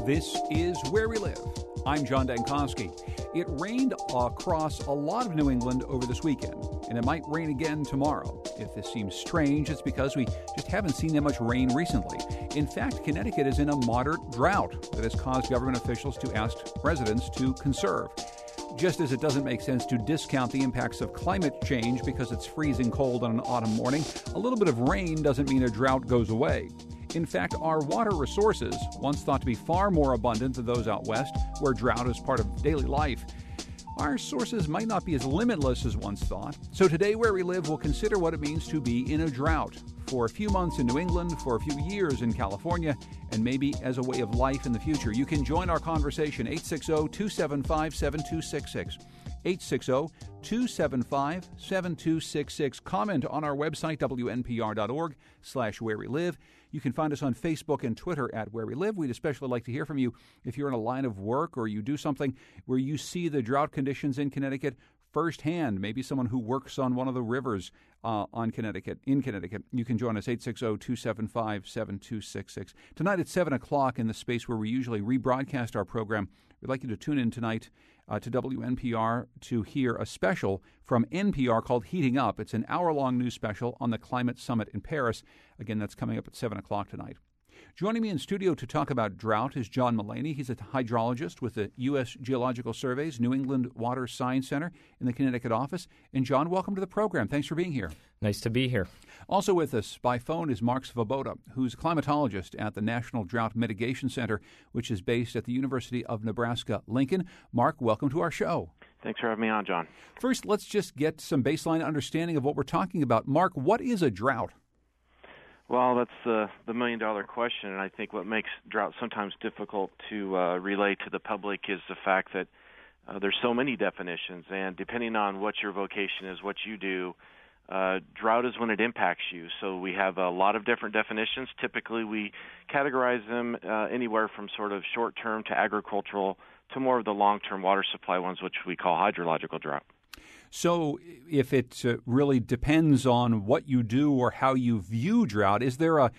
This is Where We Live. I'm John Dankosky. It rained across a lot of New England over this weekend, and it might rain again tomorrow. If this seems strange, it's because we just haven't seen that much rain recently. In fact, Connecticut is in a moderate drought that has caused government officials to ask residents to conserve. Just as it doesn't make sense to discount the impacts of climate change because it's freezing cold on an autumn morning, a little bit of rain doesn't mean a drought goes away. In fact, our water resources, once thought to be far more abundant than those out west, where drought is part of daily life, our sources might not be as limitless as once thought. So today, Where We Live, we'll consider what it means to be in a drought for a few months in New England, for a few years in California, and maybe as a way of life in the future. You can join our conversation, 860-275-7266. 860-275-7266. Comment on our website, wnpr.org/where we live. You can find us on Facebook and Twitter at Where We Live. We'd especially like to hear from you if you're in a line of work or you do something where you see the drought conditions in Connecticut firsthand, maybe someone who works on one of the rivers in Connecticut. You can join us, 860-275-7266. Tonight at 7 o'clock in the space where we usually rebroadcast our program, we'd like you to tune in tonight to WNPR to hear a special from NPR called Heating Up. It's an hour-long news special on the climate summit in Paris. Again, that's coming up at 7 o'clock tonight. Joining me in studio to talk about drought is John Mulaney. He's a hydrologist with the U.S. Geological Survey's New England Water Science Center in the Connecticut office. And John, welcome to the program. Thanks for being here. Nice to be here. Also with us by phone is Mark Svoboda, who's a climatologist at the National Drought Mitigation Center, which is based at the University of Nebraska-Lincoln. Mark, welcome to our show. Thanks for having me on, John. First, let's just get some baseline understanding of what we're talking about. Mark, what is a drought? Well, that's the million-dollar question, and I think what makes drought sometimes difficult to relay to the public is the fact that there's so many definitions, and depending on what your vocation is, what you do, drought is when it impacts you. So we have a lot of different definitions. Typically, we categorize them anywhere from sort of short-term to agricultural to more of the long-term water supply ones, which we call hydrological drought. So if it really depends on what you do or how you view drought, is there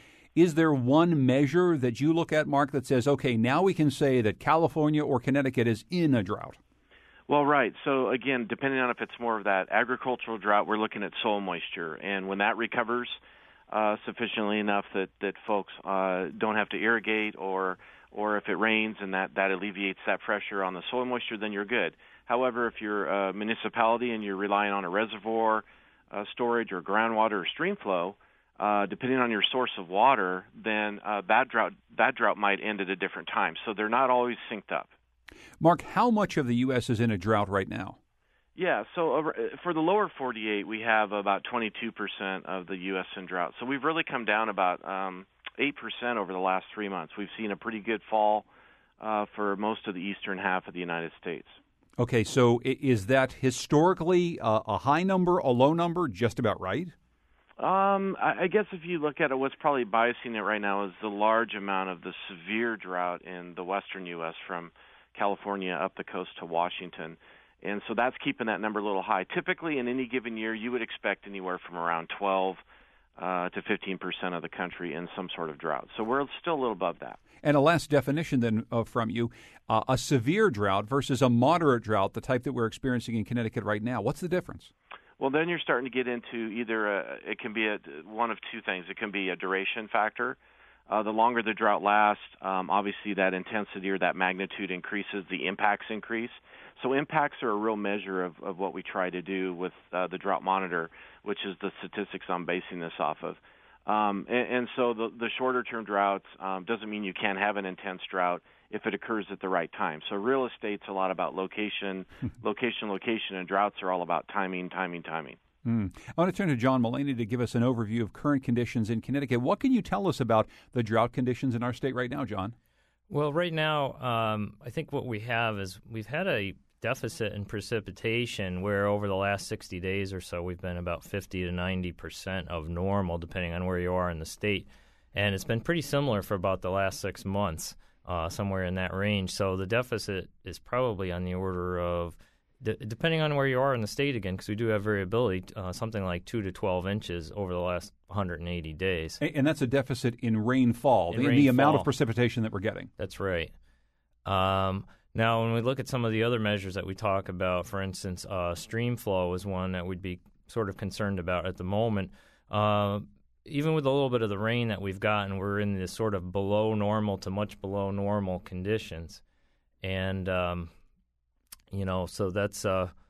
one measure that you look at, Mark, that says, okay, now we can say that California or Connecticut is in a drought? Well, right. So, again, depending on if it's more of that agricultural drought, we're looking at soil moisture. And when that recovers sufficiently enough that folks don't have to irrigate or if it rains and that alleviates that pressure on the soil moisture, then you're good. However, if you're a municipality and you're relying on a reservoir storage or groundwater or stream flow, depending on your source of water, then that drought might end at a different time. So they're not always synced up. Mark, how much of the U.S. is in a drought right now? Yeah, so for the lower 48, we have about 22% of the U.S. in drought. So we've really come down about 8% over the last 3 months. We've seen a pretty good fall for most of the eastern half of the United States. Okay, so is that historically a high number, a low number, just about right? I guess if you look at it, what's probably biasing it right now is the large amount of the severe drought in the western U.S. from California up the coast to Washington. And so that's keeping that number a little high. Typically, in any given year, you would expect anywhere from around 12 to 15% of the country in some sort of drought. So we're still a little above that. And a last definition then from you, a severe drought versus a moderate drought, the type that we're experiencing in Connecticut right now. What's the difference? Well, then you're starting to get into either it can be one of two things. It can be a duration factor. The longer the drought lasts, obviously that intensity or that magnitude increases, the impacts increase. So impacts are a real measure of what we try to do with the drought monitor, which is the statistics I'm basing this off of. And so the shorter-term droughts doesn't mean you can't have an intense drought if it occurs at the right time. So real estate's a lot about location, and droughts are all about timing. I want to turn to John Mulaney to give us an overview of current conditions in Connecticut. What can you tell us about the drought conditions in our state right now, John? Well, right now, I think what we have is we've had a deficit in precipitation where over the last 60 days or so we've been about 50 to 90% of normal, depending on where you are in the state. And it's been pretty similar for about the last 6 months, somewhere in that range. So the deficit is probably on the order of, depending on where you are in the state again, because we do have variability, something like 2 to 12 inches over the last 180 days. And that's a deficit in rainfall, the amount of precipitation that we're getting. That's right. Now, when we look at some of the other measures that we talk about, for instance, stream flow is one that we'd be sort of concerned about at the moment. Even with a little bit of the rain that we've gotten, we're in this sort of below normal to much below normal conditions. And, so that's,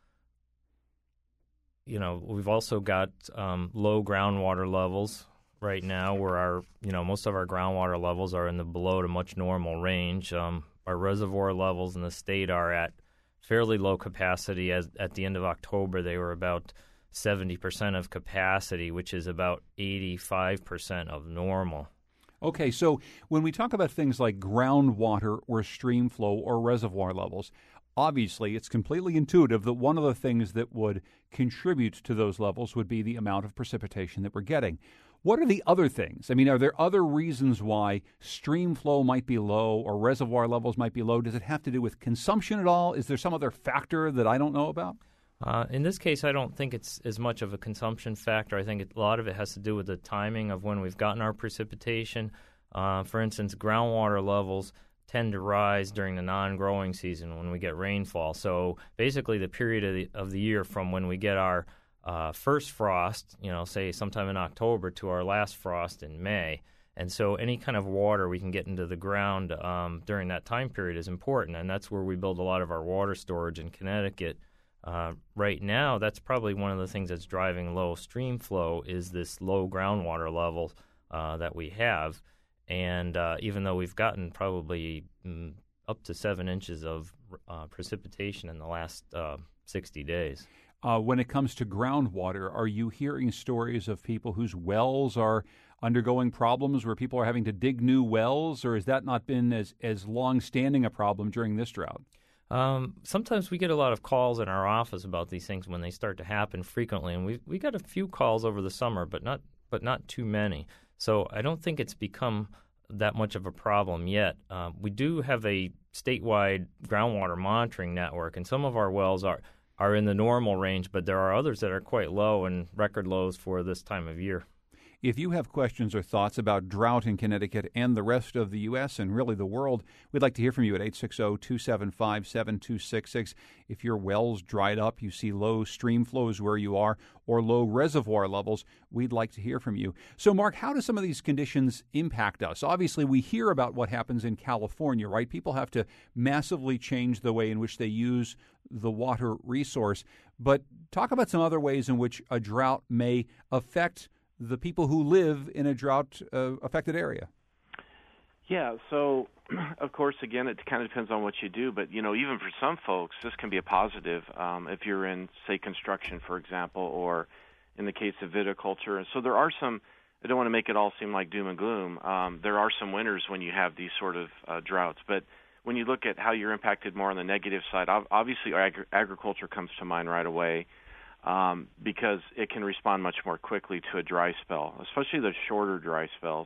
we've also got low groundwater levels right now where most of our groundwater levels are in the below to much normal range. Our reservoir levels in the state are at fairly low capacity. At the end of October, they were about 70% of capacity, which is about 85% of normal. Okay, so when we talk about things like groundwater or stream flow or reservoir levels, obviously it's completely intuitive that one of the things that would contribute to those levels would be the amount of precipitation that we're getting. What are the other things? I mean, are there other reasons why stream flow might be low or reservoir levels might be low? Does it have to do with consumption at all? Is there some other factor that I don't know about? In this case, I don't think it's as much of a consumption factor. I think a lot of it has to do with the timing of when we've gotten our precipitation. For instance, groundwater levels tend to rise during the non-growing season when we get rainfall. So basically the period of the year from when we get our first frost, say sometime in October, to our last frost in May. And so any kind of water we can get into the ground during that time period is important, and that's where we build a lot of our water storage in Connecticut. Right now, that's probably one of the things that's driving low stream flow is this low groundwater level that we have. And even though we've gotten probably up to 7 inches of precipitation in the last 60 days. When it comes to groundwater, are you hearing stories of people whose wells are undergoing problems where people are having to dig new wells, or has that not been as long-standing a problem during this drought? Sometimes we get a lot of calls in our office about these things when they start to happen frequently, and we got a few calls over the summer, but not too many. So I don't think it's become that much of a problem yet. We do have a statewide groundwater monitoring network, and some of our wells are in the normal range, but there are others that are quite low and record lows for this time of year. If you have questions or thoughts about drought in Connecticut and the rest of the U.S. and really the world, we'd like to hear from you at 860-275-7266. If your well's dried up, you see low stream flows where you are, or low reservoir levels, we'd like to hear from you. So, Mark, how do some of these conditions impact us? Obviously, we hear about what happens in California, right? People have to massively change the way in which they use the water resource. But talk about some other ways in which a drought may affect the people who live in a drought-affected area. Yeah, so, of course, again, it kind of depends on what you do. But, even for some folks, this can be a positive if you're in, say, construction, for example, or in the case of viticulture. And so there are some, I don't want to make it all seem like doom and gloom. There are some winters when you have these sort of droughts. But when you look at how you're impacted more on the negative side, obviously agriculture comes to mind right away. Because it can respond much more quickly to a dry spell, especially the shorter dry spells.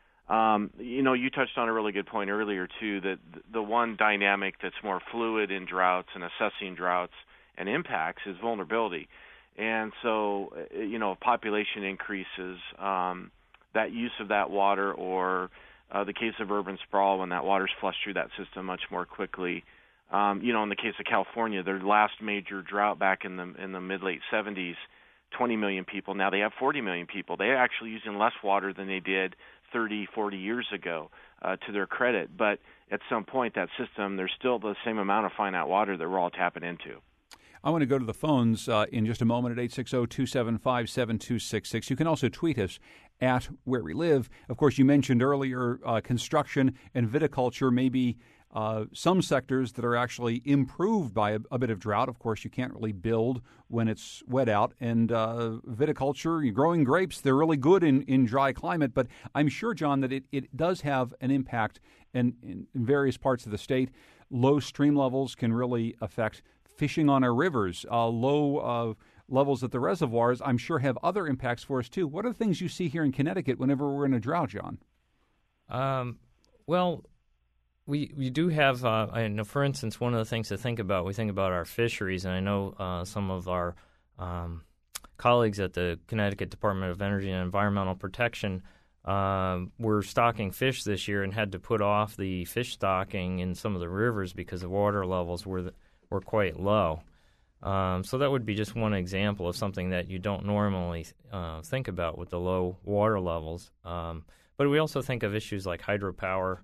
You touched on a really good point earlier, too, that the one dynamic that's more fluid in droughts and assessing droughts and impacts is vulnerability. And so, if population increases, that use of that water, or the case of urban sprawl, when that water's flushed through that system much more quickly. In the case of California, their last major drought back in the mid-late 70s, 20 million people. Now they have 40 million people. They're actually using less water than they did 30, 40 years ago, to their credit. But at some point, that system, there's still the same amount of finite water that we're all tapping into. I want to go to the phones in just a moment at 860-275-7266. You can also tweet us at Where We Live. Of course, you mentioned earlier construction and viticulture may be some sectors that are actually improved by a bit of drought. Of course, you can't really build when it's wet out. And viticulture, you're growing grapes, they're really good in dry climate. But I'm sure, John, that it does have an impact in various parts of the state. Low stream levels can really affect fishing on our rivers. Low levels at the reservoirs, I'm sure, have other impacts for us, too. What are the things you see here in Connecticut whenever we're in a drought, John? We do have, I know, for instance, one of the things to think about, we think about our fisheries, and I know some of our colleagues at the Connecticut Department of Energy and Environmental Protection were stocking fish this year and had to put off the fish stocking in some of the rivers because the water levels were quite low. So that would be just one example of something that you don't normally think about with the low water levels. But we also think of issues like hydropower,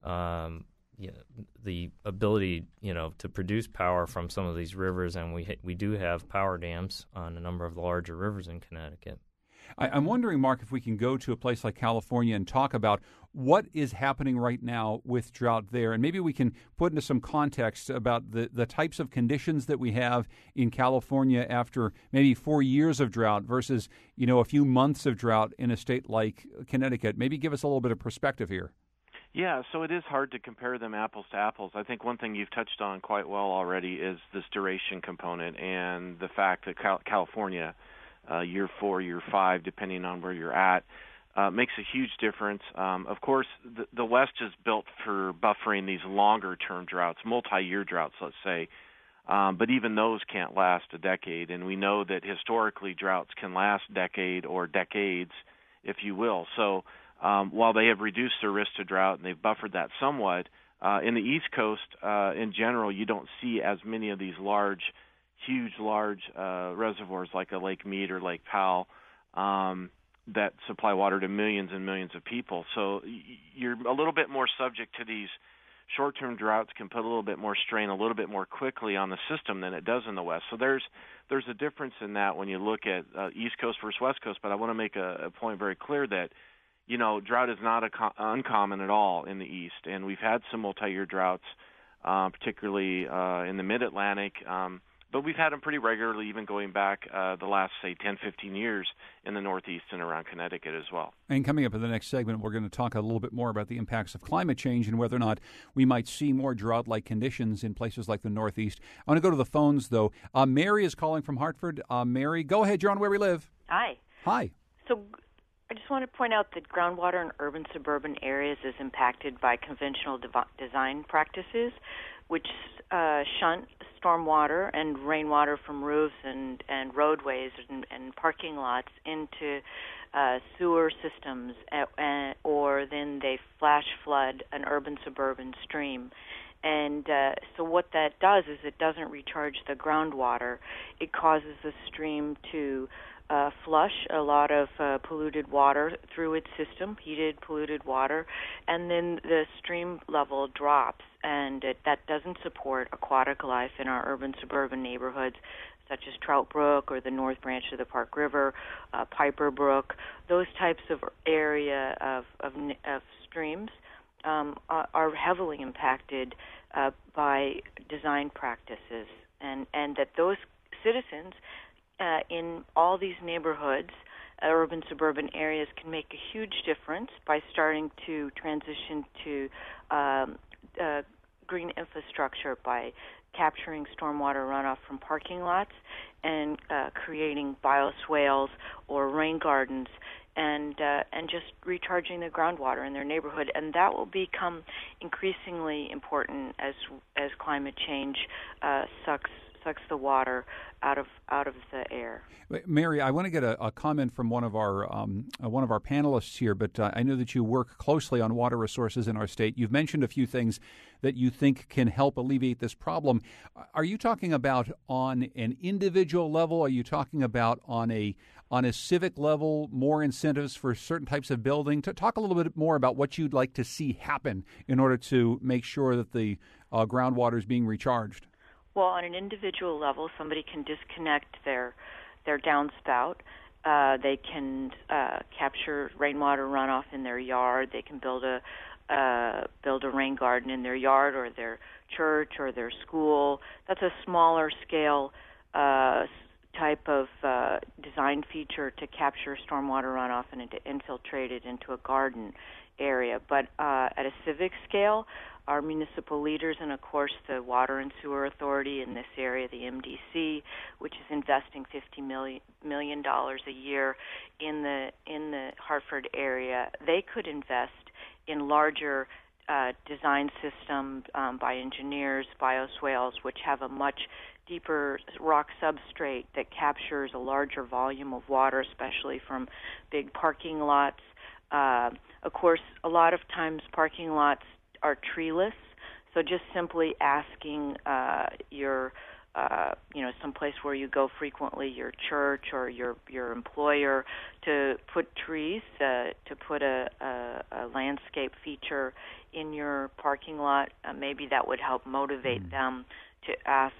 the ability, to produce power from some of these rivers, and we do have power dams on a number of the larger rivers in Connecticut. I'm wondering, Mark, if we can go to a place like California and talk about what is happening right now with drought there. And maybe we can put into some context about the types of conditions that we have in California after maybe 4 years of drought versus, a few months of drought in a state like Connecticut. Maybe give us a little bit of perspective here. Yeah, so it is hard to compare them apples to apples. I think one thing you've touched on quite well already is this duration component and the fact that California, year 4, year 5, depending on where you're at, makes a huge difference. Of course, the West is built for buffering these longer-term droughts, multi-year droughts, let's say, but even those can't last a decade, and we know that historically droughts can last decade or decades, if you will. So while they have reduced their risk to drought and they've buffered that somewhat, in the East Coast, in general, you don't see as many of these huge reservoirs like a Lake Mead or Lake Powell that supply water to millions and millions of people. So you're a little bit more subject to these short-term droughts, can put a little bit more strain a little bit more quickly on the system than it does in the West. So there's a difference in that when you look at East Coast versus West Coast, but I want to make a point very clear that drought is not uncommon at all in the East, and we've had some multi-year droughts, particularly in the Mid-Atlantic, but we've had them pretty regularly, even going back the last, say, 10, 15 years in the Northeast and around Connecticut as well. And coming up in the next segment, we're going to talk a little bit more about the impacts of climate change and whether or not we might see more drought-like conditions in places like the Northeast. I want to go to the phones, though. Mary is calling from Hartford. Mary, go ahead. You're on Where We Live. Hi. Hi. So I just want to point out that groundwater in urban suburban areas is impacted by conventional design practices, which shunt stormwater and rainwater from roofs and roadways and parking lots into sewer systems, or then they flash flood an urban suburban stream. And so what that does is it doesn't recharge the groundwater. It causes the stream to flush a lot of polluted water through its system, heated, polluted water, and then the stream level drops, and that doesn't support aquatic life in our urban suburban neighborhoods, such as Trout Brook or the North Branch of the Park River, Piper Brook. Those types of area of streams are heavily impacted by design practices, and that those citizens in all these neighborhoods, urban suburban areas, can make a huge difference by starting to transition to green infrastructure by capturing stormwater runoff from parking lots and creating bioswales or rain gardens and just recharging the groundwater in their neighborhood. And that will become increasingly important as climate change sucks the water out of the air. Mary, I want to get a comment from one of our panelists here, but I know that you work closely on water resources in our state. You've mentioned a few things that you think can help alleviate this problem. Are you talking about on an individual level? Are you talking about on a civic level, more incentives for certain types of building? Talk a little bit more about what you'd like to see happen in order to make sure that the groundwater is being recharged. Well, on an individual level, somebody can disconnect their downspout. They can capture rainwater runoff in their yard. They can build a rain garden in their yard or their church or their school. That's a smaller scale type of design feature to capture stormwater runoff and to infiltrate it into a garden area. But at a civic scale, our municipal leaders and, of course, the Water and Sewer Authority in this area, the MDC, which is investing $50 million a year in the Hartford area, they could invest in larger design systems by engineers, bioswales, which have a much deeper rock substrate that captures a larger volume of water, especially from big parking lots, Of course, a lot of times parking lots are treeless, so just simply asking your someplace where you go frequently, your church or your employer, to put trees, to put a landscape feature in your parking lot. Maybe that would help motivate them to ask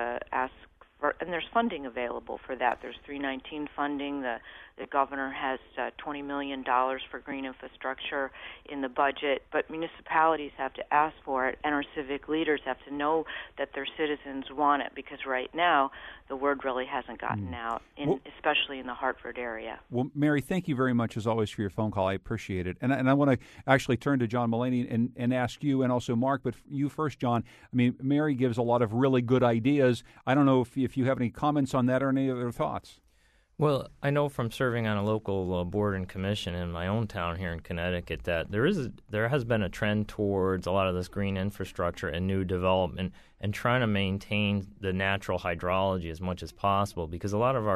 for, and there's funding available for that. There's 319 funding. The governor has $20 million for green infrastructure in the budget, but municipalities have to ask for it, and our civic leaders have to know that their citizens want it, because right now the word really hasn't gotten out, especially in the Hartford area. Well, Mary, thank you very much, as always, for your phone call. I appreciate it. And I want to actually turn to John Mulaney and ask you, and also Mark, but you first, John. I mean, Mary gives a lot of really good ideas. I don't know if you have any comments on that or any other thoughts. Well, I know from serving on a local board and commission in my own town here in Connecticut that there has been a trend towards a lot of this green infrastructure and new development and trying to maintain the natural hydrology as much as possible, because a lot of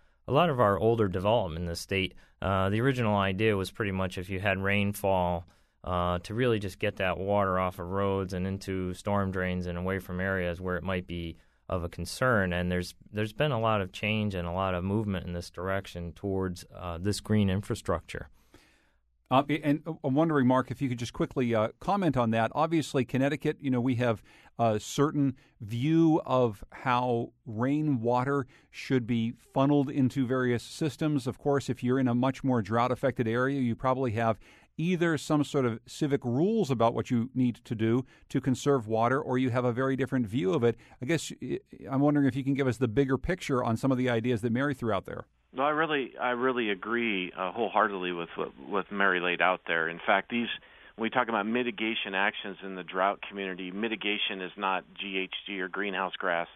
our older development in the state, the original idea was pretty much if you had rainfall to really just get that water off of roads and into storm drains and away from areas where it might be of a concern, and there's been a lot of change and a lot of movement in this direction towards this green infrastructure. And I'm wondering, Mark, if you could just quickly comment on that. Obviously, Connecticut, we have a certain view of how rainwater should be funneled into various systems. Of course, if you're in a much more drought-affected area, you probably have either some sort of civic rules about what you need to do to conserve water, or you have a very different view of it. I guess I'm wondering if you can give us the bigger picture on some of the ideas that Mary threw out there. No, I really agree wholeheartedly with what Mary laid out there. In fact, when we talk about mitigation actions in the drought community, mitigation is not GHG or greenhouse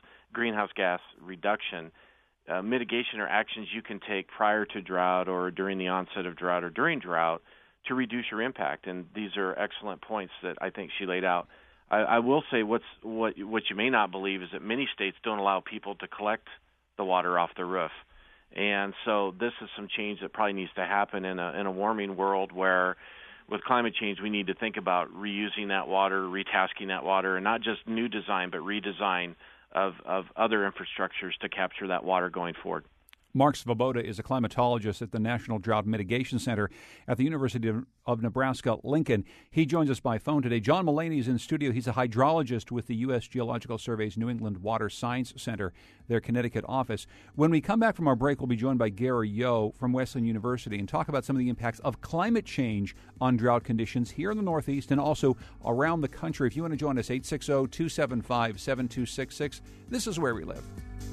gas reduction. Mitigation are actions you can take prior to drought or during the onset of drought or during drought to reduce your impact. And these are excellent points that I think she laid out. I will say what you may not believe is that many states don't allow people to collect the water off the roof. And so this is some change that probably needs to happen in a warming world where with climate change we need to think about reusing that water, retasking that water, and not just new design but redesign of other infrastructures to capture that water going forward. Mark Svoboda is a climatologist at the National Drought Mitigation Center at the University of Nebraska-Lincoln. He joins us by phone today. John Mulaney is in studio. He's a hydrologist with the U.S. Geological Survey's New England Water Science Center, their Connecticut office. When we come back from our break, we'll be joined by Gary Yo from Wesleyan University and talk about some of the impacts of climate change on drought conditions here in the Northeast and also around the country. If you want to join us, 860-275-7266. This is Where We Live.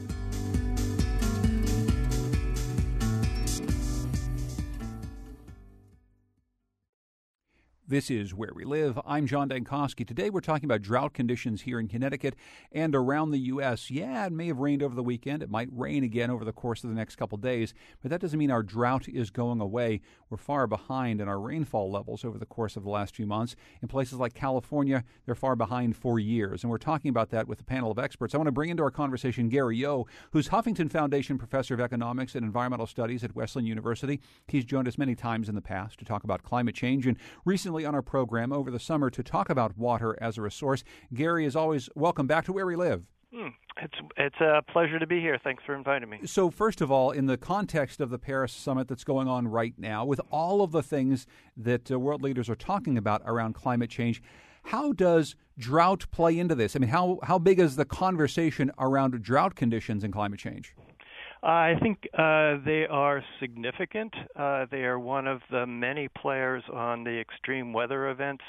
This is Where We Live. I'm John Dankosky. Today we're talking about drought conditions here in Connecticut and around the U.S. Yeah, it may have rained over the weekend. It might rain again over the course of the next couple days, but that doesn't mean our drought is going away. We're far behind in our rainfall levels over the course of the last few months. In places like California, they're far behind for years, and we're talking about that with a panel of experts. I want to bring into our conversation Gary Yo, who's Huffington Foundation Professor of Economics and Environmental Studies at Wesleyan University. He's joined us many times in the past to talk about climate change, and recently on our program over the summer to talk about water as a resource. Gary, as always, welcome back to Where We Live. It's a pleasure to be here. Thanks for inviting me. So first of all, in the context of the Paris summit that's going on right now, with all of the things that world leaders are talking about around climate change, how does drought play into this? I mean, how big is the conversation around drought conditions and climate change? I think they are significant. They are one of the many players on the extreme weather events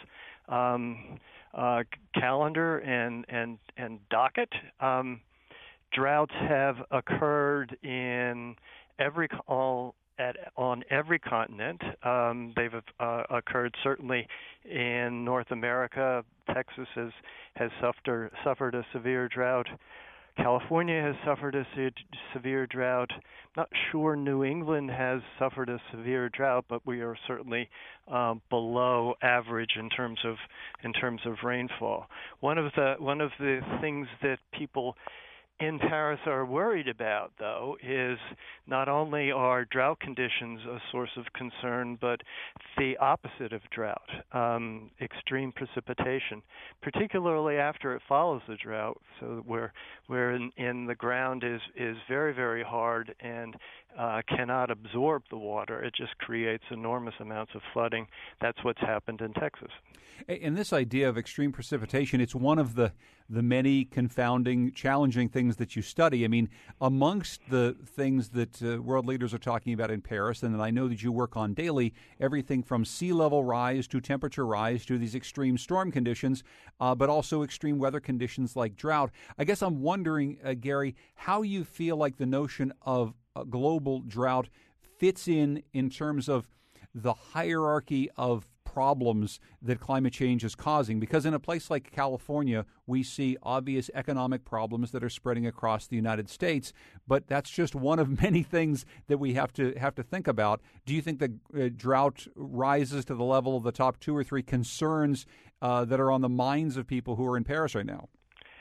calendar and docket. Droughts have occurred on every continent. They've occurred certainly in North America. Texas has suffered a severe drought. California has suffered a severe drought. Not sure New England has suffered a severe drought, but we are certainly below average in terms of rainfall. One of the things that people in Paris are worried about, though, is not only are drought conditions a source of concern, but the opposite of drought, extreme precipitation, particularly after it follows the drought, so where in the ground is very, very hard and cannot absorb the water. It just creates enormous amounts of flooding. That's what's happened in Texas. And this idea of extreme precipitation, it's one of the many confounding, challenging things that you study. I mean, amongst the things that world leaders are talking about in Paris, and that I know that you work on daily, everything from sea level rise to temperature rise to these extreme storm conditions, but also extreme weather conditions like drought. I guess I'm wondering, Gary, how you feel like the notion of a global drought fits in terms of the hierarchy of problems that climate change is causing, because in a place like California, we see obvious economic problems that are spreading across the United States, but that's just one of many things that we have to think about. Do you think the drought rises to the level of the top 2 or 3 concerns that are on the minds of people who are in Paris right now?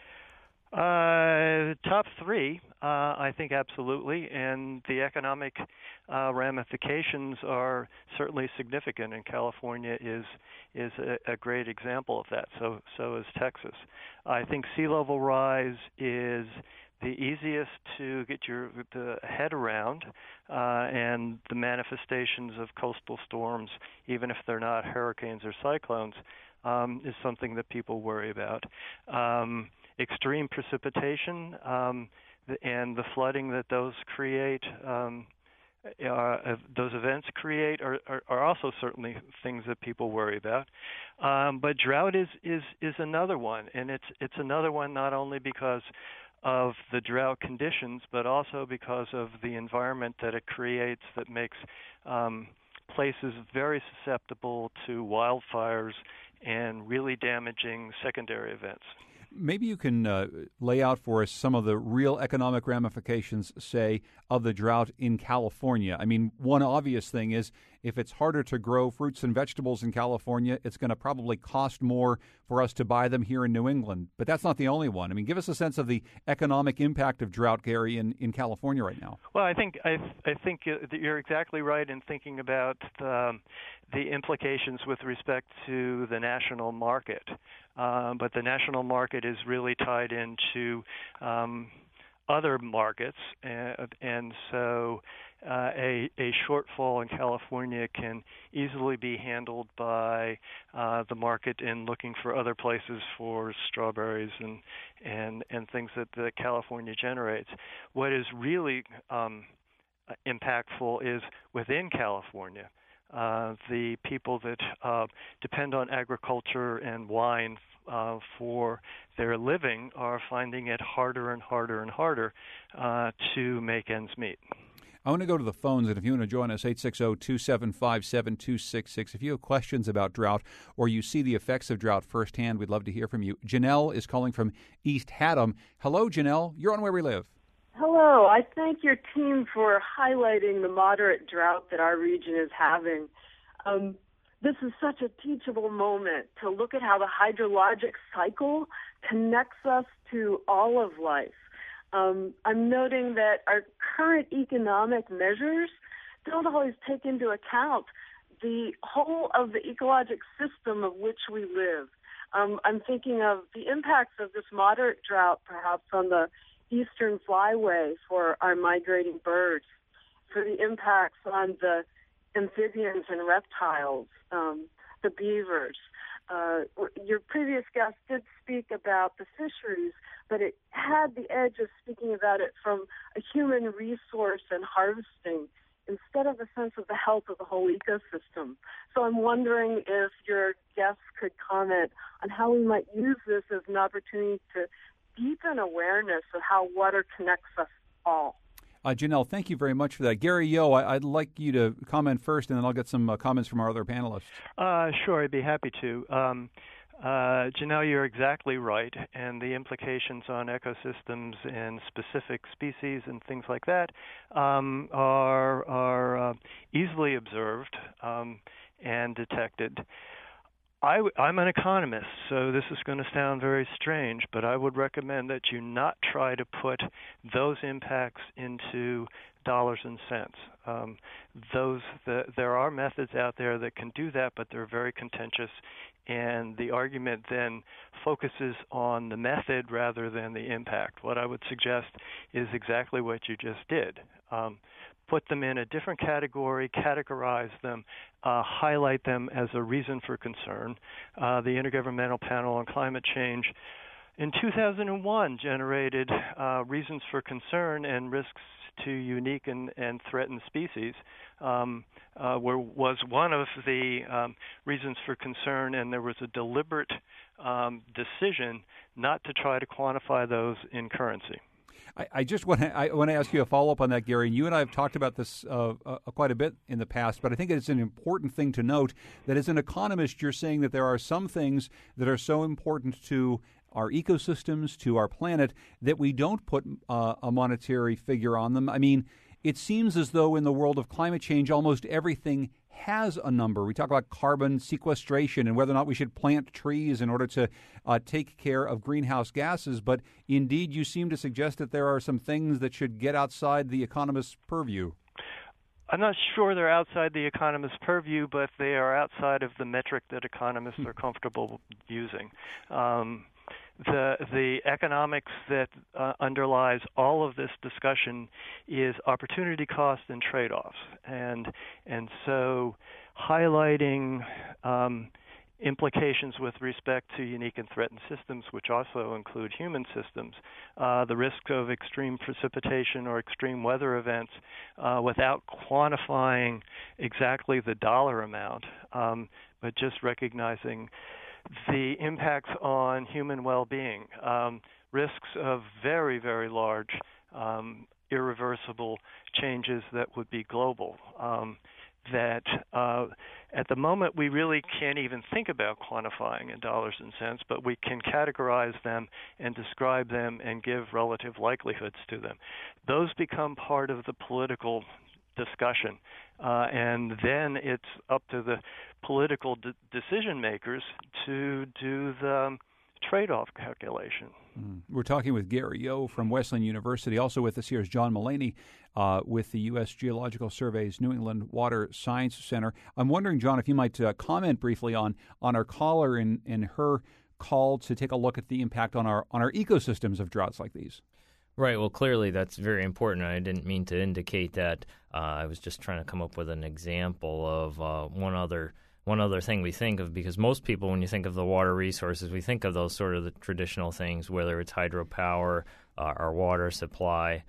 Top 3, I think absolutely, and the economic ramifications are certainly significant, and California is a great example of that. So is Texas. I think sea level rise is the easiest to get the head around, and the manifestations of coastal storms, even if they're not hurricanes or cyclones, is something that people worry about. Extreme precipitation and the flooding that those create, those events create, are also certainly things that people worry about. But drought is another one, and it's another one not only because of the drought conditions, but also because of the environment that it creates that makes places very susceptible to wildfires and really damaging secondary events. Maybe you can lay out for us some of the real economic ramifications, say, of the drought in California. I mean, one obvious thing is if it's harder to grow fruits and vegetables in California, it's going to probably cost more for us to buy them here in New England. But that's not the only one. I mean, give us a sense of the economic impact of drought, Gary, in California right now. Well, I think you're exactly right in thinking about the implications with respect to the national market. But the national market is really tied into other markets, and so a shortfall in California can easily be handled by the market in looking for other places for strawberries and things that California generates. What is really impactful is within California. The people that depend on agriculture and wine for their living are finding it harder and harder and harder to make ends meet. I want to go to the phones, and if you want to join us, 860-275-7266. If you have questions about drought or you see the effects of drought firsthand, we'd love to hear from you. Janelle is calling from East Haddam. Hello, Janelle. You're on Where We Live. Hello. I thank your team for highlighting the moderate drought that our region is having. This is such a teachable moment to look at how the hydrologic cycle connects us to all of life. I'm noting that our current economic measures don't always take into account the whole of the ecologic system of which we live. I'm thinking of the impacts of this moderate drought perhaps on the eastern flyway for our migrating birds, for the impacts on the amphibians and reptiles, the beavers. Your previous guest did speak about the fisheries, but it had the edge of speaking about it from a human resource and harvesting instead of a sense of the health of the whole ecosystem. So I'm wondering if your guests could comment on how we might use this as an opportunity to deepen awareness of how water connects us all. Janelle, thank you very much for that. Gary Yo, I'd like you to comment first, and then I'll get some comments from our other panelists. Sure, I'd be happy to. Janelle, you're exactly right, and the implications on ecosystems and specific species and things like that are easily observed and detected. I'm an economist, so this is going to sound very strange, but I would recommend that you not try to put those impacts into dollars and cents. There are methods out there that can do that, but they're very contentious, and the argument then focuses on the method rather than the impact. What I would suggest is exactly what you just did. Put them in a different category, categorize them, highlight them as a reason for concern. The Intergovernmental Panel on Climate Change in 2001 generated reasons for concern and risks to unique and threatened species was one of the reasons for concern, and there was a deliberate decision not to try to quantify those in currency. I just want to ask you a follow-up on that, Gary. You and I have talked about this quite a bit in the past, but I think it's an important thing to note that as an economist, you're saying that there are some things that are so important to our ecosystems, to our planet, that we don't put a monetary figure on them. I mean, it seems as though in the world of climate change, almost everything has a number. We talk about carbon sequestration and whether or not we should plant trees in order to take care of greenhouse gases. But indeed, you seem to suggest that there are some things that should get outside the economist's purview. I'm not sure they're outside the economist's purview, but they are outside of the metric that economists are comfortable using. The economics that underlies all of this discussion is opportunity cost and trade-offs, and so highlighting implications with respect to unique and threatened systems, which also include human systems, the risk of extreme precipitation or extreme weather events, without quantifying exactly the dollar amount, but just recognizing the impacts on human well-being, risks of very, very large, irreversible changes that would be global, that at the moment we really can't even think about quantifying in dollars and cents, but we can categorize them and describe them and give relative likelihoods to them. Those become part of the political discussion, and then it's up to the political decision makers to do the trade-off calculation. We're talking with Gary Yohe from Wesleyan University. Also with us here is John Mulaney with the U.S. Geological Survey's New England Water Science Center. I'm wondering, John, if you might comment briefly on our caller in her call to take a look at the impact on our ecosystems of droughts like these. Right. Well, clearly that's very important. I didn't mean to indicate that. I was just trying to come up with an example of one other thing we think of, because most people, when you think of the water resources, we think of those sort of the traditional things, whether it's hydropower, our water supply,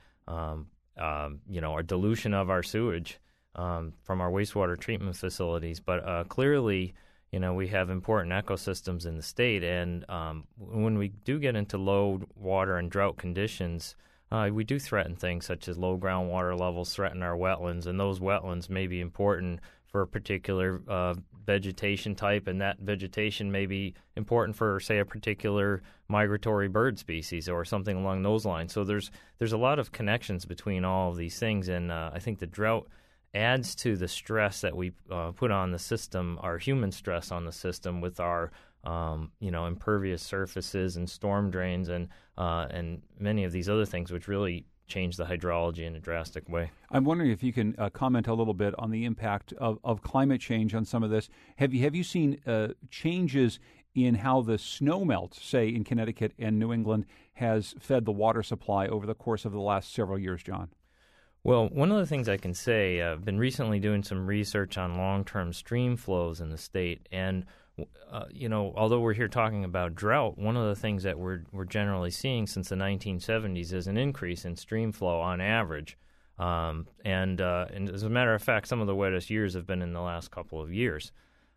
our dilution of our sewage from our wastewater treatment facilities. But clearly, we have important ecosystems in the state, and when we do get into low water and drought conditions, we do threaten things such as low groundwater levels threaten our wetlands, and those wetlands may be important for a particular vegetation type, and that vegetation may be important for, say, a particular migratory bird species or something along those lines. So there's a lot of connections between all of these things, and I think the drought adds to the stress that we put on the system, our human stress on the system with our impervious surfaces and storm drains and many of these other things, which really change the hydrology in a drastic way. I'm wondering if you can comment a little bit on the impact of climate change on some of this. Have you seen changes in how the snow melt, say, in Connecticut and New England has fed the water supply over the course of the last several years, John? Well, one of the things I can say, I've been recently doing some research on long-term stream flows in the state, and although we're here talking about drought, one of the things that we're generally seeing since the 1970s is an increase in stream flow on average. And as a matter of fact, some of the wettest years have been in the last couple of years.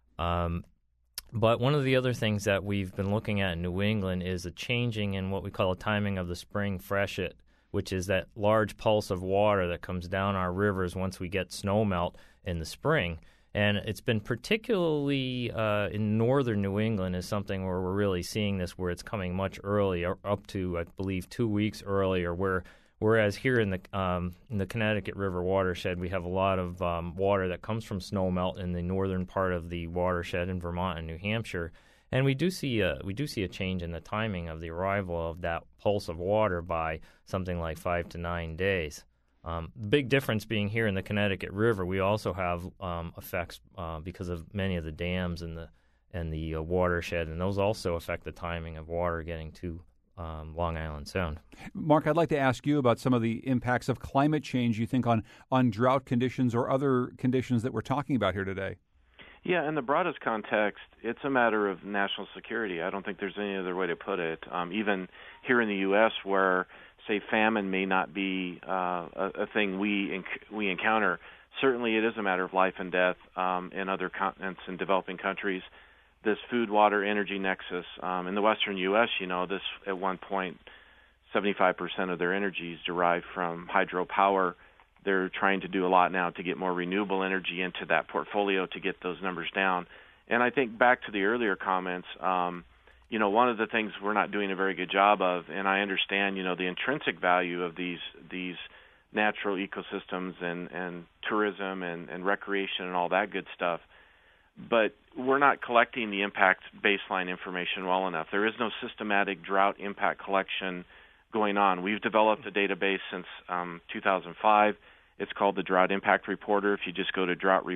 But one of the other things that we've been looking at in New England is a changing in what we call a timing of the spring freshet, which is that large pulse of water that comes down our rivers once we get snow melt in the spring. And it's been particularly in northern New England is something where we're really seeing this, where it's coming much earlier, up to, I believe, 2 weeks earlier, where Whereas here in the Connecticut River watershed, we have a lot of water that comes from snowmelt in the northern part of the watershed in Vermont and New Hampshire, and we do see a change in the timing of the arrival of that pulse of water by something like 5 to 9 days. The big difference being here in the Connecticut River, we also have effects because of many of the dams and the watershed, and those also affect the timing of water getting to Long Island Sound. Mark, I'd like to ask you about some of the impacts of climate change you think on drought conditions or other conditions that we're talking about here today. Yeah, in the broadest context, it's a matter of national security. I don't think there's any other way to put it. Even here in the U.S., where, say, famine may not be a thing we encounter, certainly it is a matter of life and death in other continents and developing countries. This food, water, energy nexus. In the western U.S., this at one point, 75% of their energy is derived from hydropower. They're trying to do a lot now to get more renewable energy into that portfolio to get those numbers down. And I think back to the earlier comments, one of the things we're not doing a very good job of, and I understand, the intrinsic value of these natural ecosystems and tourism and recreation and all that good stuff, but we're not collecting the impact baseline information well enough. There is no systematic drought impact collection going on. We've developed a database since 2005. It's called the Drought Impact Reporter. If you just go to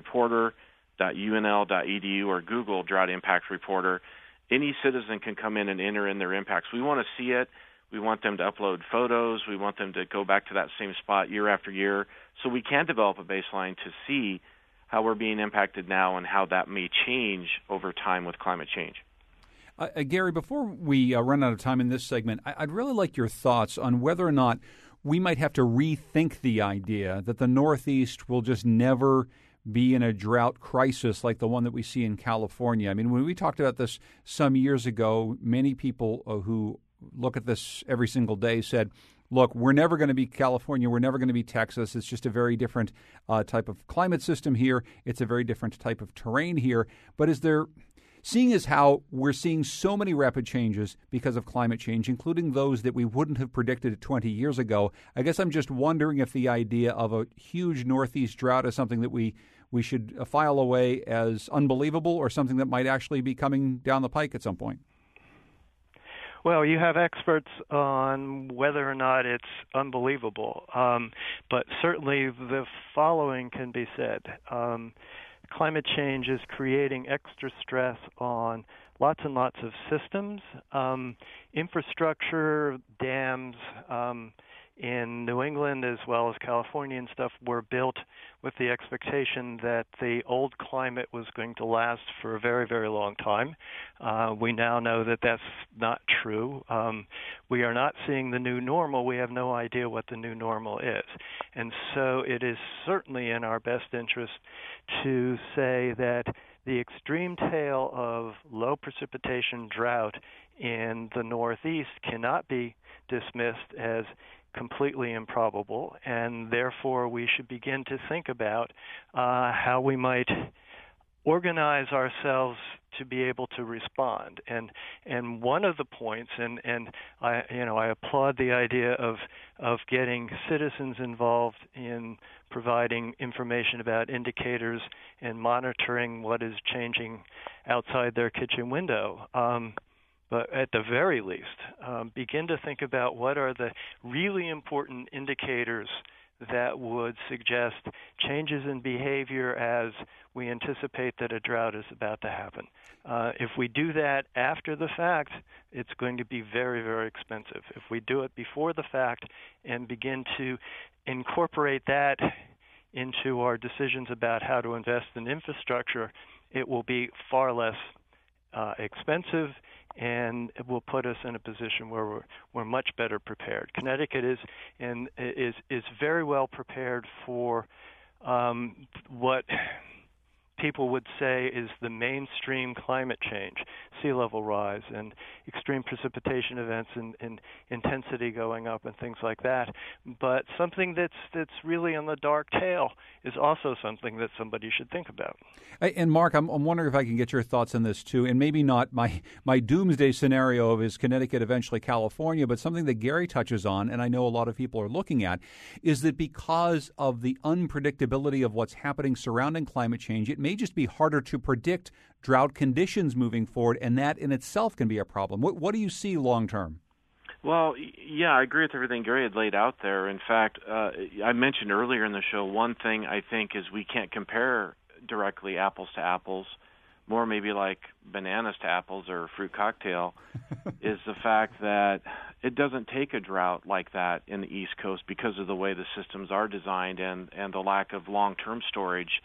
droughtreporter.unl.edu or Google Drought Impact Reporter, any citizen can come in and enter in their impacts. We want to see it. We want them to upload photos. We want them to go back to that same spot year after year so we can develop a baseline to see how we're being impacted now and how that may change over time with climate change. Gary, before we run out of time in this segment, I'd really like your thoughts on whether or not we might have to rethink the idea that the Northeast will just never be in a drought crisis like the one that we see in California. I mean, when we talked about this some years ago, many people who look at this every single day said, look, we're never going to be California. We're never going to be Texas. It's just a very different type of climate system here. It's a very different type of terrain here. But seeing as how we're seeing so many rapid changes because of climate change, including those that we wouldn't have predicted 20 years ago, I guess I'm just wondering if the idea of a huge Northeast drought is something that we should file away as unbelievable or something that might actually be coming down the pike at some point. Well, you have experts on whether or not it's unbelievable, but certainly the following can be said. Climate change is creating extra stress on lots and lots of systems, infrastructure, dams, in New England as well as California and stuff were built with the expectation that the old climate was going to last for a very, very long time. We now know that that's not true. We are not seeing the new normal. We have no idea what the new normal is. And so it is certainly in our best interest to say that the extreme tail of low precipitation drought in the Northeast cannot be dismissed as completely improbable, and therefore we should begin to think about how we might organize ourselves to be able to respond. And one of the points, and I applaud the idea of getting citizens involved in providing information about indicators and monitoring what is changing outside their kitchen window. But at the very least, begin to think about what are the really important indicators that would suggest changes in behavior as we anticipate that a drought is about to happen. If we do that after the fact, it's going to be very, very expensive. If we do it before the fact and begin to incorporate that into our decisions about how to invest in infrastructure, it will be far less expensive, and it will put us in a position where we're much better prepared. Connecticut is very well prepared for what people would say is the mainstream climate change, sea level rise and extreme precipitation events and intensity going up and things like that. But something that's really on the dark tail is also something that somebody should think about. And Mark, I'm wondering if I can get your thoughts on this too, and maybe not my doomsday scenario of is Connecticut eventually California, but something that Gary touches on, and I know a lot of people are looking at, is that because of the unpredictability of what's happening surrounding climate change, it may just be harder to predict drought conditions moving forward, and that in itself can be a problem. What do you see long term? Well, yeah, I agree with everything Gary had laid out there. In fact, I mentioned earlier in the show, one thing I think is we can't compare directly apples to apples, more maybe like bananas to apples or fruit cocktail, is the fact that it doesn't take a drought like that in the East Coast because of the way the systems are designed and the lack of long-term storage.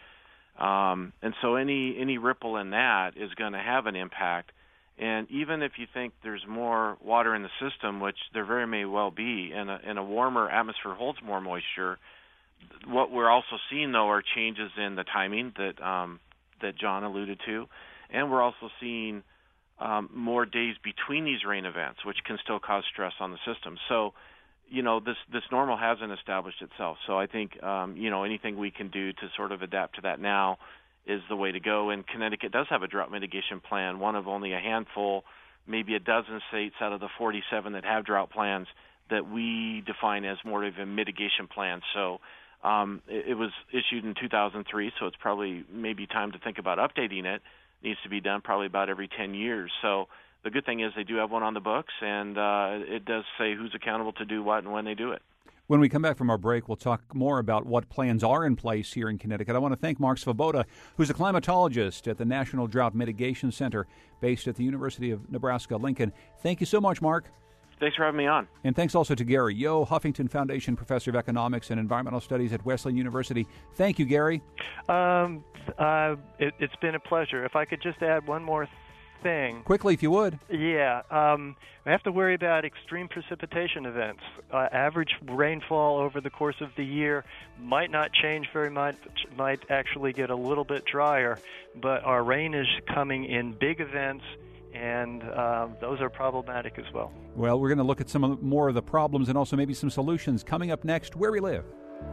And so any ripple in that is going to have an impact. And even if you think there's more water in the system, which there very may well be, and a warmer atmosphere holds more moisture, what we're also seeing, though, are changes in the timing that John alluded to, and we're also seeing more days between these rain events, which can still cause stress on the system. So, this normal hasn't established itself. So I think, anything we can do to sort of adapt to that now is the way to go. And Connecticut does have a drought mitigation plan, one of only a handful, maybe a dozen states out of the 47 that have drought plans that we define as more of a mitigation plan. So it was issued in 2003, so it's probably maybe time to think about updating it. It needs to be done probably about every 10 years. So the good thing is they do have one on the books, and it does say who's accountable to do what and when they do it. When we come back from our break, we'll talk more about what plans are in place here in Connecticut. I want to thank Mark Svoboda, who's a climatologist at the National Drought Mitigation Center based at the University of Nebraska-Lincoln. Thank you so much, Mark. Thanks for having me on. And thanks also to Gary Yo, Huffington Foundation Professor of Economics and Environmental Studies at Wesleyan University. Thank you, Gary. It's been a pleasure. If I could just add one more thing. Quickly, if you would. Yeah. We have to worry about extreme precipitation events. Average rainfall over the course of the year might not change very much, might actually get a little bit drier, but our rain is coming in big events, and those are problematic as well. Well, we're going to look at more of the problems and also maybe some solutions coming up next, Where We Live.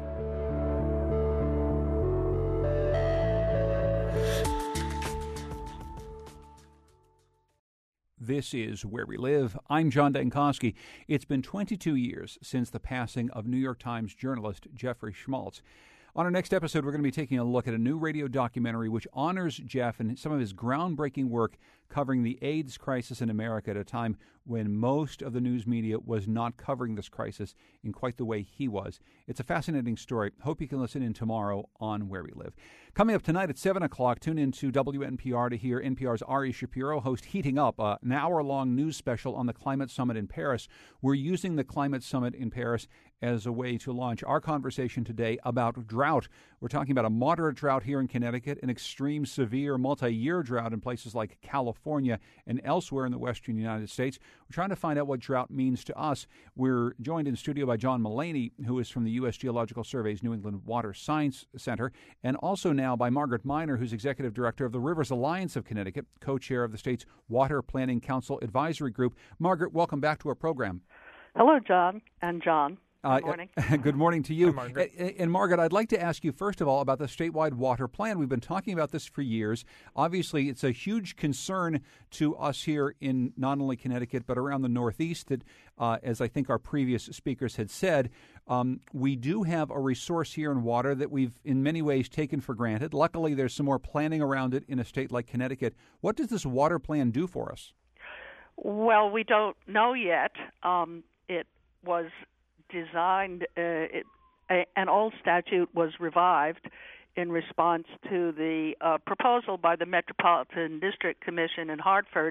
This is Where We Live. I'm John Dankosky. It's been 22 years since the passing of New York Times journalist Jeffrey Schmaltz. On our next episode, we're going to be taking a look at a new radio documentary which honors Jeff and some of his groundbreaking work covering the AIDS crisis in America at a time when most of the news media was not covering this crisis in quite the way he was. It's a fascinating story. Hope you can listen in tomorrow on Where We Live. Coming up tonight at 7 o'clock, tune in to WNPR to hear NPR's Ari Shapiro host Heating Up, an hour-long news special on the Climate Summit in Paris. We're using the Climate Summit in Paris as a way to launch our conversation today about drought. We're talking about a moderate drought here in Connecticut, an extreme, severe, multi-year drought in places like California and elsewhere in the western United States. We're trying to find out what drought means to us. We're joined in studio by John Mullaney, who is from the U.S. Geological Survey's New England Water Science Center, and also now by Margaret Miner, who's executive director of the Rivers Alliance of Connecticut, co-chair of the state's Water Planning Council Advisory Group. Margaret, welcome back to our program. Hello, John and John. Good morning. Good morning to you. Hi, Margaret. And Margaret, I'd like to ask you, first of all, about the statewide water plan. We've been talking about this for years. Obviously, it's a huge concern to us here in not only Connecticut, but around the Northeast that, as I think our previous speakers had said, we do have a resource here in water that we've in many ways taken for granted. Luckily, there's some more planning around it in a state like Connecticut. What does this water plan do for us? Well, we don't know yet. It was designed, an old statute was revived in response to the proposal by the Metropolitan District Commission in Hartford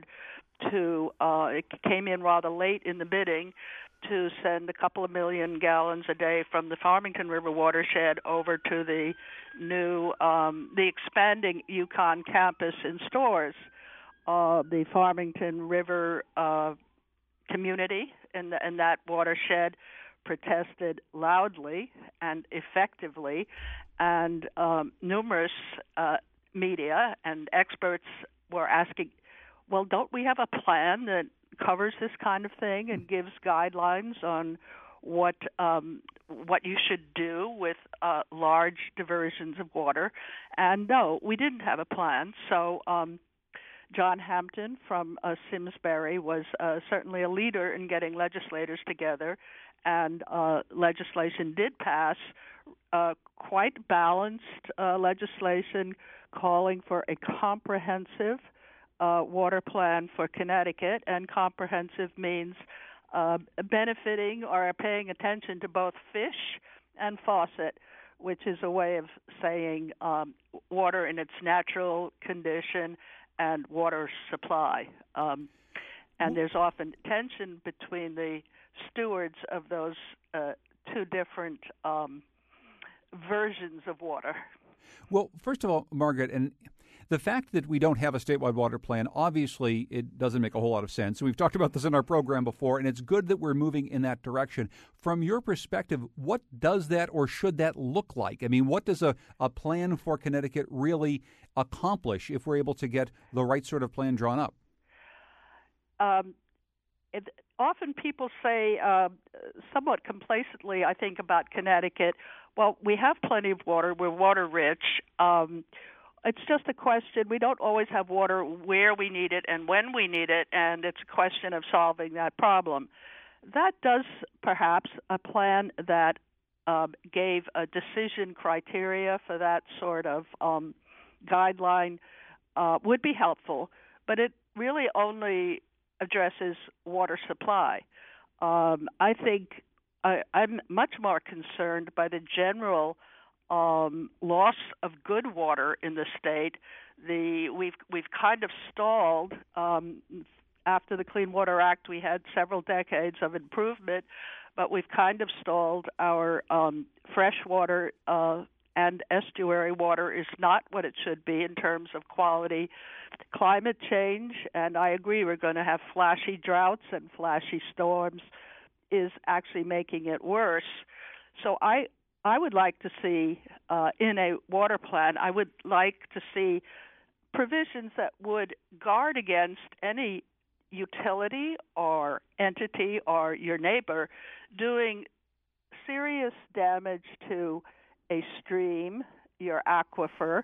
it came in rather late in the bidding to send a couple of million gallons a day from the Farmington River watershed over to the new, the expanding UConn campus in Storrs. The Farmington River community in that watershed protested loudly and effectively, and numerous media and experts were asking, well, don't we have a plan that covers this kind of thing and gives guidelines on what you should do with large diversions of water? And no, we didn't have a plan. So John Hampton from Simsbury was certainly a leader in getting legislators together, and legislation did pass, quite balanced legislation calling for a comprehensive water plan for Connecticut, and comprehensive means benefiting or paying attention to both fish and faucet, which is a way of saying water in its natural condition and water supply. And there's often tension between the stewards of those two different versions of water. Well, first of all, Margaret, and the fact that we don't have a statewide water plan, obviously it doesn't make a whole lot of sense. We've talked about this in our program before, and it's good that we're moving in that direction. From your perspective, what does that or should that look like? I mean, what does a plan for Connecticut really accomplish if we're able to get the right sort of plan drawn up? Often people say, somewhat complacently, I think, about Connecticut, well, we have plenty of water. We're water rich. It's just a question. We don't always have water where we need it and when we need it, and it's a question of solving that problem. That does perhaps a plan that gave a decision criteria for that sort of guideline would be helpful, but it really only addresses water supply. I think I'm much more concerned by the general loss of good water in the state. We've kind of stalled. After the Clean Water Act, we had several decades of improvement, but we've kind of stalled. Our freshwater and estuary water is not what it should be in terms of quality. Climate change, and I agree, we're going to have flashy droughts and flashy storms, is actually making it worse. So I would like to see, in a water plan, I would like to see provisions that would guard against any utility or entity or your neighbor doing serious damage to a stream, your aquifer,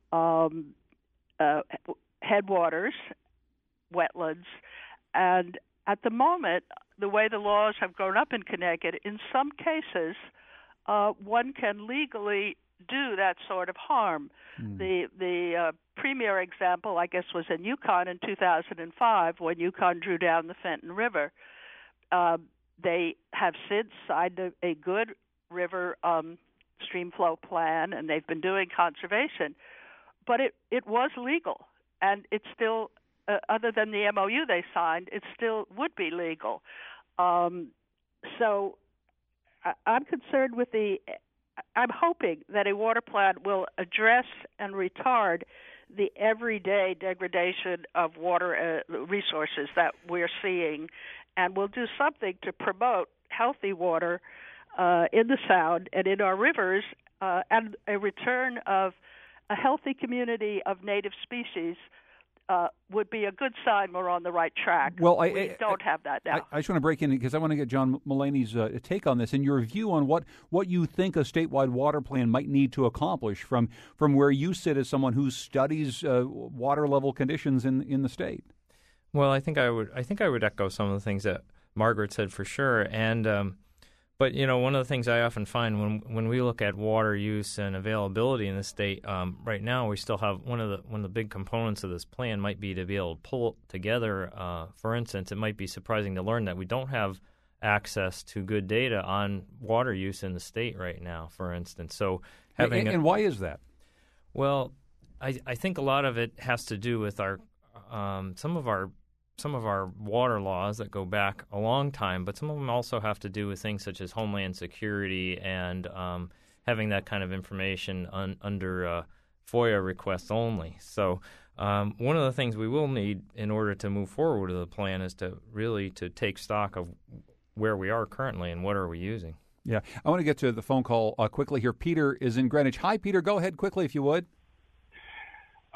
headwaters, wetlands. And at the moment, the way the laws have grown up in Connecticut, in some cases, one can legally do that sort of harm. The premier example, I guess, was in Yukon in 2005 when Yukon drew down the Fenton River. They have since signed a good river stream flow plan, and they've been doing conservation. But it was legal, and it's still, other than the MOU they signed, it still would be legal. So I'm concerned with I'm hoping that a water plan will address and retard the everyday degradation of water resources that we're seeing, and will do something to promote healthy water in the Sound and in our rivers, and a return of a healthy community of native species would be a good sign we're on the right track. Well, we don't have that now. I just want to break in because I want to get John Mulaney's take on this and your view on what you think a statewide water plan might need to accomplish from where you sit as someone who studies water level conditions in the state. Well, I think I would echo some of the things that Margaret said for sure, and but one of the things I often find when we look at water use and availability in the state, right now we still have one of the big components of this plan might be to be able to pull together. For instance, it might be surprising to learn that we don't have access to good data on water use in the state right now. For instance, so and why is that? Well, I think a lot of it has to do with our some of our water laws that go back a long time, but some of them also have to do with things such as homeland security and having that kind of information under FOIA requests only. So one of the things we will need in order to move forward with the plan is to really take stock of where we are currently and what are we using. Yeah, I want to get to the phone call quickly here. Peter is in Greenwich. Hi, Peter. Go ahead quickly if you would.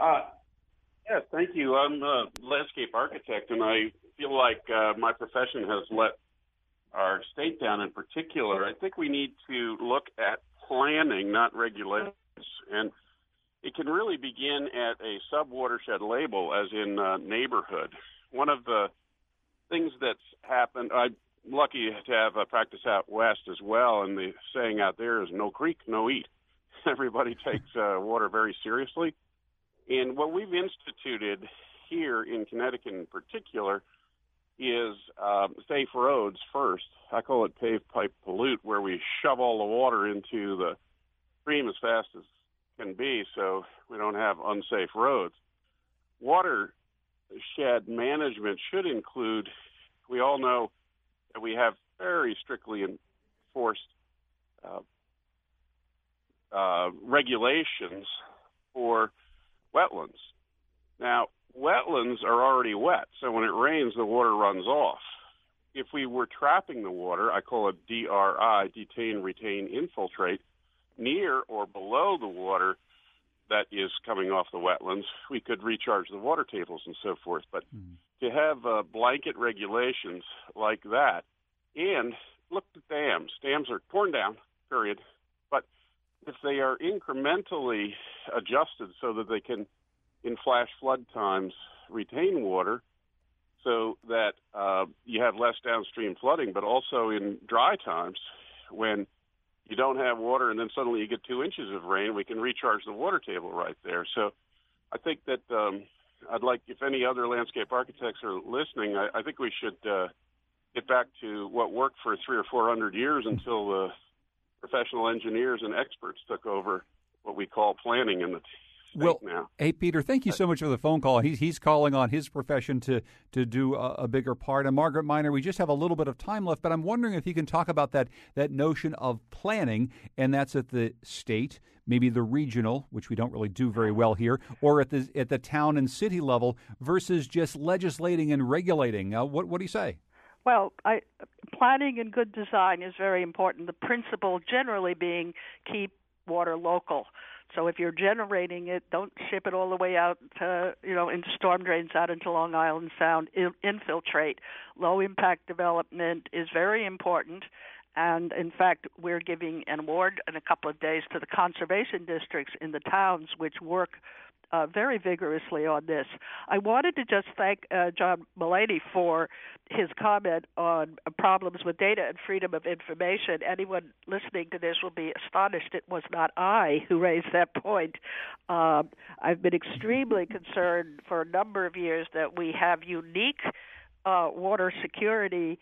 Yes, thank you. I'm a landscape architect, and I feel like my profession has let our state down in particular. I think we need to look at planning, not regulations, and it can really begin at a sub-watershed label, as in neighborhood. One of the things that's happened, I'm lucky to have a practice out west as well, and the saying out there is no creek, no eat. Everybody takes water very seriously. And what we've instituted here in Connecticut in particular is safe roads first. I call it pave, pipe, pollute, where we shove all the water into the stream as fast as can be so we don't have unsafe roads. Watershed management should include, we all know that we have very strictly enforced regulations for wetlands. Now, wetlands are already wet, so when it rains, the water runs off. If we were trapping the water, I call it DRI, detain, retain, infiltrate, near or below the water that is coming off the wetlands, we could recharge the water tables and so forth. But to have blanket regulations like that, and look at dams. Dams are torn down, period. But if they are incrementally adjusted so that they can, in flash flood times, retain water so that you have less downstream flooding, but also in dry times when you don't have water and then suddenly you get 2 inches of rain, we can recharge the water table right there. So I think that I'd like, if any other landscape architects are listening, I think we should get back to what worked for 300 or 400 years until the professional engineers and experts took over what we call planning in the state now. Hey, Peter, thank you so much for the phone call. He's calling on his profession to do a bigger part. And Margaret Miner, we just have a little bit of time left, but I'm wondering if you can talk about that notion of planning, and that's at the state, maybe the regional, which we don't really do very well here, or at the town and city level versus just legislating and regulating. What do you say? Well, planning and good design is very important. The principle generally being keep water local. So if you're generating it, don't ship it all the way out to, into storm drains out into Long Island Sound. Infiltrate. Low-impact development is very important. And, in fact, we're giving an award in a couple of days to the conservation districts in the towns which work very vigorously on this. I wanted to just thank John Mulaney for his comment on problems with data and freedom of information. Anyone listening to this will be astonished it was not I who raised that point. I've been extremely concerned for a number of years that we have unique water security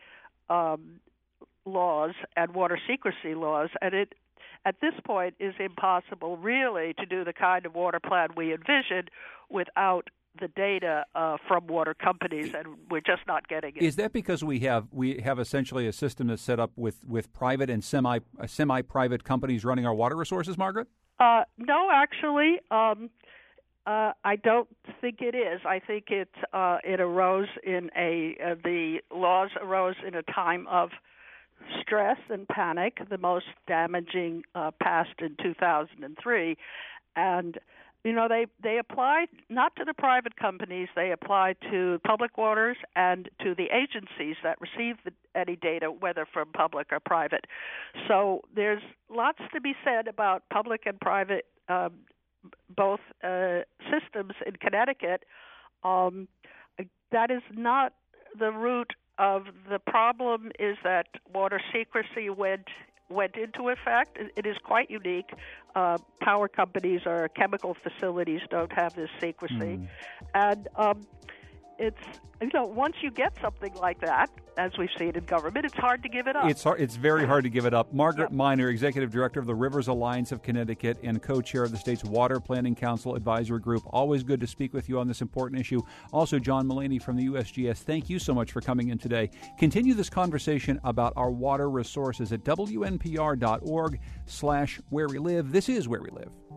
laws and water secrecy laws, and it at this point is impossible really to do the kind of water plan we envisioned without the data from water companies, and we're just not getting it. Is that because we have essentially a system that's set up with private and semi-private companies running our water resources, Margaret? No, actually, I don't think it is. I think it arose in the laws arose in a time of stress and panic, the most damaging passed in 2003, and they applied not to the private companies, they applied to public waters and to the agencies that receive any data, whether from public or private. So there's lots to be said about public and private both systems in Connecticut. That is not the root of the problem. Is that water secrecy went into effect. It is quite unique. Power companies or chemical facilities don't have this secrecy. And it's, once you get something like that, as we've seen in government, it's hard to give it up. It's very hard to give it up. Margaret Miner, Executive Director of the Rivers Alliance of Connecticut and co-chair of the state's Water Planning Council Advisory Group. Always good to speak with you on this important issue. Also, John Mulaney from the USGS, thank you so much for coming in today. Continue this conversation about our water resources at WNPR.org/where we live. This is Where We Live.